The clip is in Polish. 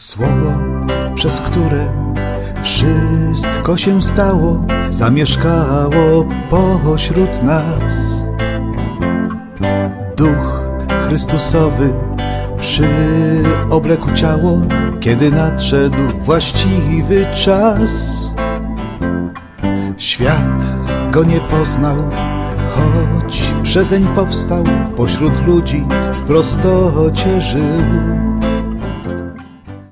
Słowo, przez które wszystko się stało, zamieszkało pośród nas. Duch Chrystusowy przyoblekł ciało, kiedy nadszedł właściwy czas. Świat go nie poznał, choć przezeń powstał, pośród ludzi w prostocie żył.